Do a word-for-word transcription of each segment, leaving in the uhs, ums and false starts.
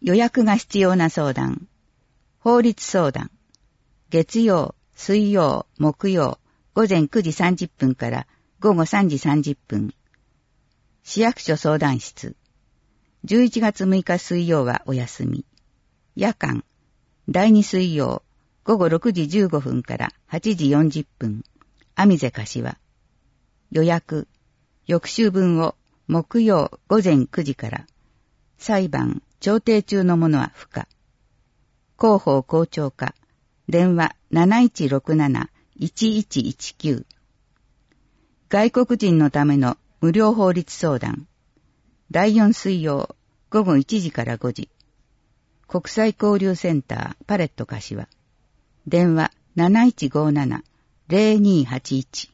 予約が必要な相談。法律相談。月曜、水曜、木曜、午前くじさんじゅっぷんから午後さんじさんじゅっぷん。市役所相談室。じゅういちがつむいか水曜はお休み。夜間。だいに水曜、午後ろくじじゅうごふんからはちじよんじゅっぷん。網瀬柏。予約。翌週分を木曜午前くじから。裁判、調停中のものは不可。広報校長課。電話 なないちろくななのいちいちいちきゅう。外国人のための無料法律相談。だいよん水曜、午後いちじからごじ。国際交流センターパレット柏。電話 なないちごななのぜろにはちいち。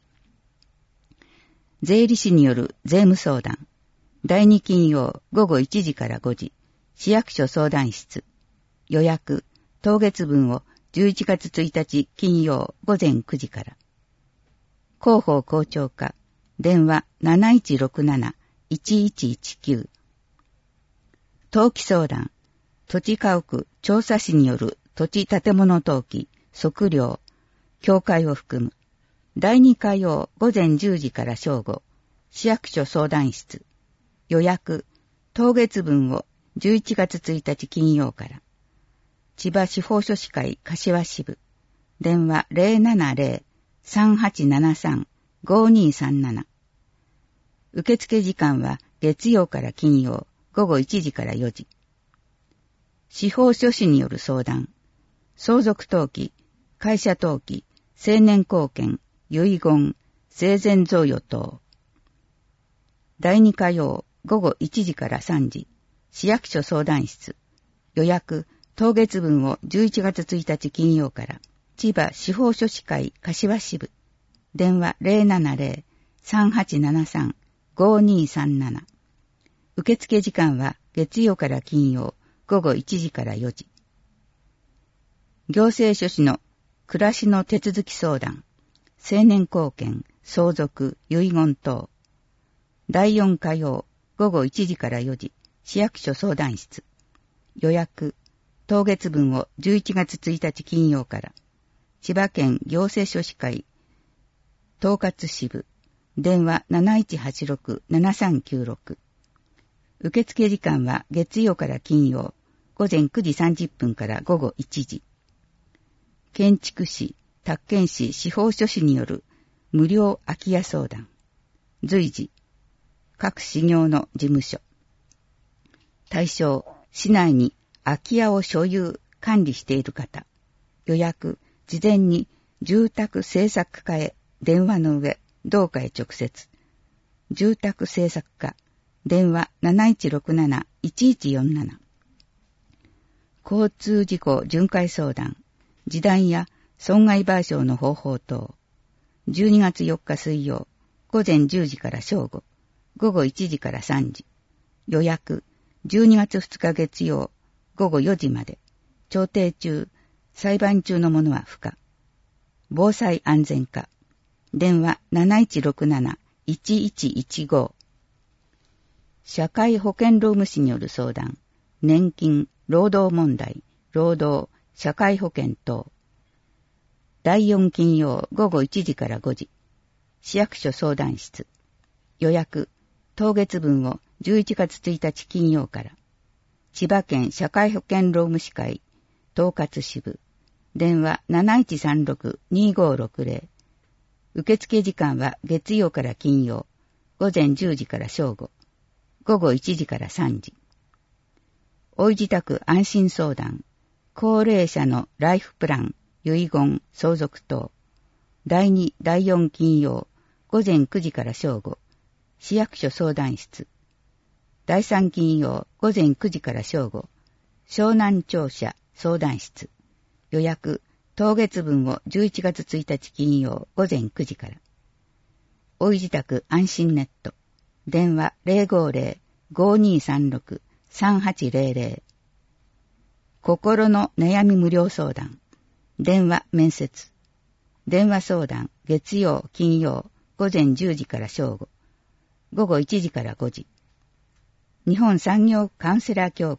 税理士による税務相談。だいに金曜午後いちじからごじ。市役所相談室。予約、当月分をじゅういちがつついたち金曜午前くじから。広報校長課。電話 なないちろくななのいちいちいちきゅう。登記相談。土地家屋調査士による土地建物登記、測量、協会を含む。だいに火曜午前じゅうじから正午。市役所相談室。予約、当月分をじゅういちがつついたち金曜から。千葉司法書士会柏支部。電話 ぜろななぜろ さんはちななさん ごにさんなな。受付時間は月曜から金曜午後いちじからよじ。司法書士による相談。相続登記、会社登記、成年後見、遺言、生前贈与等。だいに火曜午後いちじからさんじ。市役所相談室。予約、当月分をじゅういちがつついたち金曜から。千葉司法書士会柏支部。電話 ぜろななぜろ さんはちななさん ごにさんなな。受付時間は月曜から金曜午後いちじからよじ。行政書士の暮らしの手続き相談。成年後見、相続、遺言等。だいよん火曜午後いちじからよじ。市役所相談室。予約、当月分をじゅういちがつついたち金曜から。千葉県行政書士会統括支部。電話 なないちはちろく ななさんきゅうろく。受付時間は月曜から金曜午前くじさんじゅっぷんから午後いちじ。建築士、宅建士司法書士による無料空き家相談。随時、各市業の事務所。対象、市内に空き家を所有、管理している方。予約、事前に住宅政策課へ電話の上、同課へ直接。住宅政策課、電話 なないちろくなな いちいちよんなな。交通事故巡回相談。示談や損害賠償の方法等。じゅうにがつよっか水曜、午前じゅうじから正午、午後いちじからさんじ。予約、じゅうにがつふつか月曜、午後よじまで。調停中、裁判中のものは不可。防災安全課。電話 なないちろくなな いちいちいちご。社会保険労務士による相談。年金、労働問題、労働、社会保険等。だいよん金曜午後いちじからごじ。市役所相談室。予約、当月分をじゅういちがつついたち金曜から。千葉県社会保険労務士会統括支部。電話 なないちさんろく にごろくぜろ。受付時間は月曜から金曜、午前じゅうじから正午、午後いちじからさんじ。おい自宅安心相談。高齢者のライフプラン、遺言、相続等。だいに、だいよん金曜、午前くじから正午、市役所相談室。だいさん金曜、午前くじから正午、湘南庁舎相談室。予約、当月分をじゅういちがつついたち金曜、午前くじから。おい自宅安心ネット。電話 ぜろごぜろ ごにさんろく さんはちぜろぜろ。心の悩み無料相談。電話面接。電話相談、月曜、金曜、午前じゅうじから正午、午後いちじからごじ。日本産業カウンセラー協会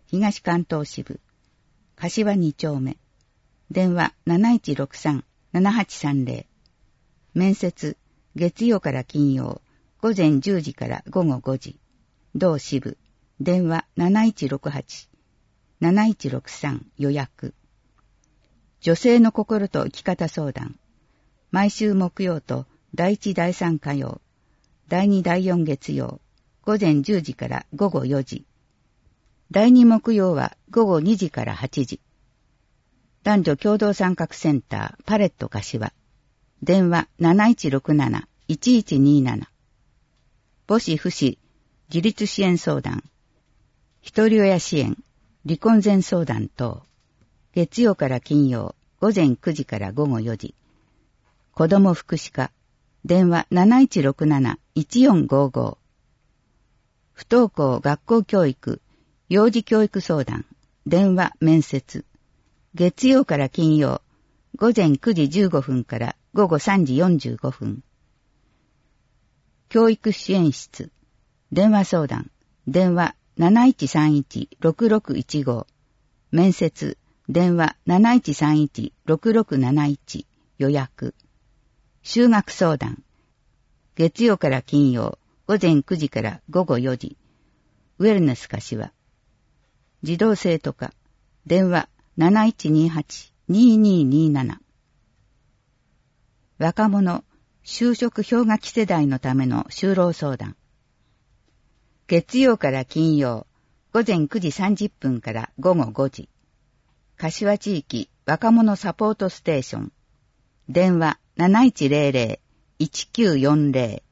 東関東支部、柏に丁目、電話 なないちろくさん ななはちさんぜろ、面接、月曜から金曜、午前じゅうじから午後ごじ、同支部、電話 なないちろくはち なないちろくさん 予約。女性の心と生き方相談、毎週木曜とだいいちだいさん火曜、だいにだいよん月曜、午前じゅうじから午後よじ、だいに木曜は午後にじからはちじ、男女共同参画センターパレット柏、電話 なないちろくなな いちいちになな、母子父子自立支援相談、一人親支援、離婚前相談等、月曜から金曜、午前くじから午後よじ、子ども福祉課、電話 なないちろくなな いちよんごご、不登校学校教育、幼児教育相談、電話面接、月曜から金曜、午前くじじゅうごふんから午後さんじよんじゅうごふん、教育支援室、電話相談、電話 なないちさんいちろくろくいちご、面接、電話 なないちさんいちろくろくなないち、予約。就学相談、月曜から金曜、午前くじから午後よじ、ウェルネス柏。児童生徒課、電話 なないちにはち ににになな。若者、就職氷河期世代のための就労相談。月曜から金曜、午前くじさんじゅっぷんから午後ごじ。柏地域若者サポートステーション。電話 なないちぜろぜろ いちきゅうよんぜろ